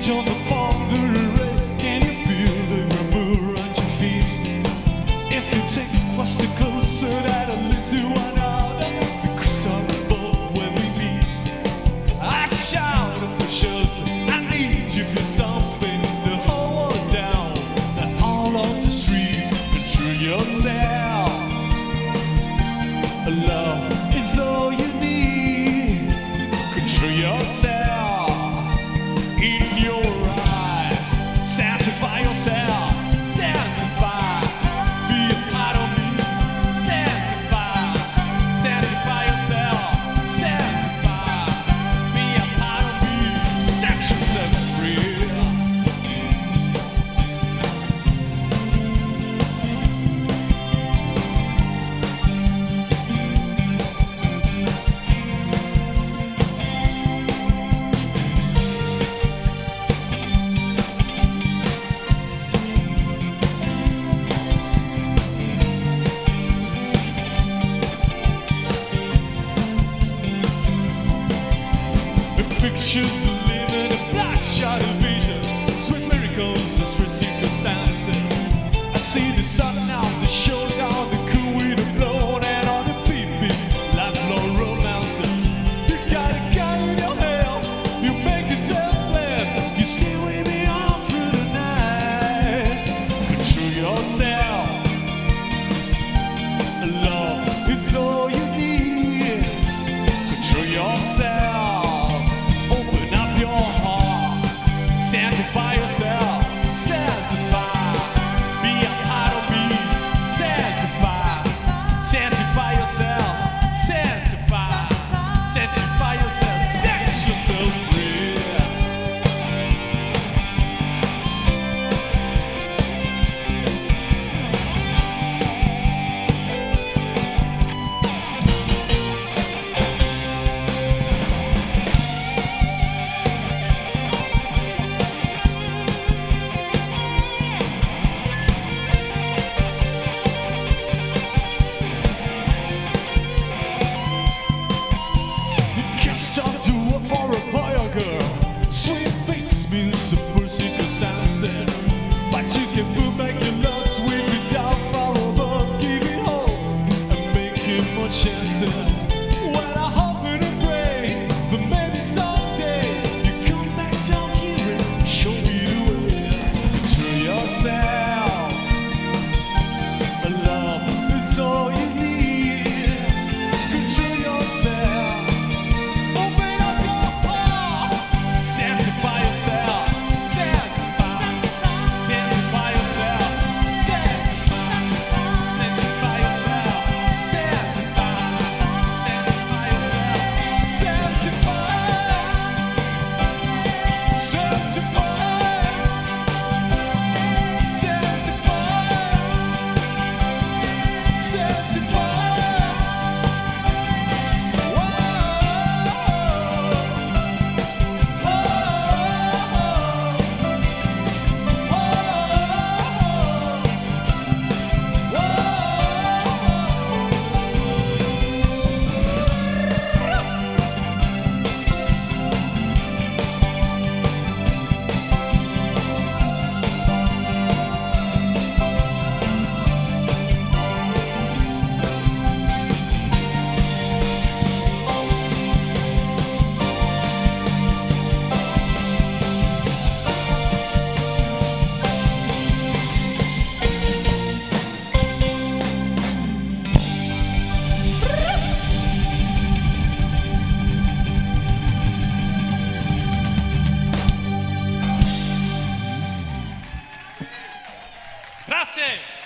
edge of the boundary. Can you feel the rumble around your feet? If you take a cluster closer, that'll lead to another. The crucible where we meet. I shout for shelter. I need you for something to hold down. And all of the streets control yourself. Love is all you need. Control yourself. In your eyes, sanctify yourself. Sanctify. Be a part of me. Sanctify. Sanctify yourself. Sanctify. Be a part of me. Set yourself free. Pictures live in a bloodshot vision. Sweet miracles and sweet circumstances. I see the sun out, the showdown, the cool with the blow, and all the beat, lifelong romances. You got a guy in your hand, you make yourself plan. You stay with me all through the night. Control yourself. Love is all you need. Control yourself. Sanctify yourself, sanctify, be a part of me, sanctify, sanctify yourself, sanctify, sanctify yourself, set yourself free. Sweet things mean simple circumstances, but you can move back your loves with me down far above. Give it hope and make it more chances. Well, I hope and pray, but maybe someday you come back down here and show me the way. Control yourself. Love is all you need. Control yourself. Sanctify yourself, sanctify, sanctify yourself, sanctify, sanctify yourself, sanctify, sanctify yourself, sanctify, sanctify, sanctify, sanctify. Grazie!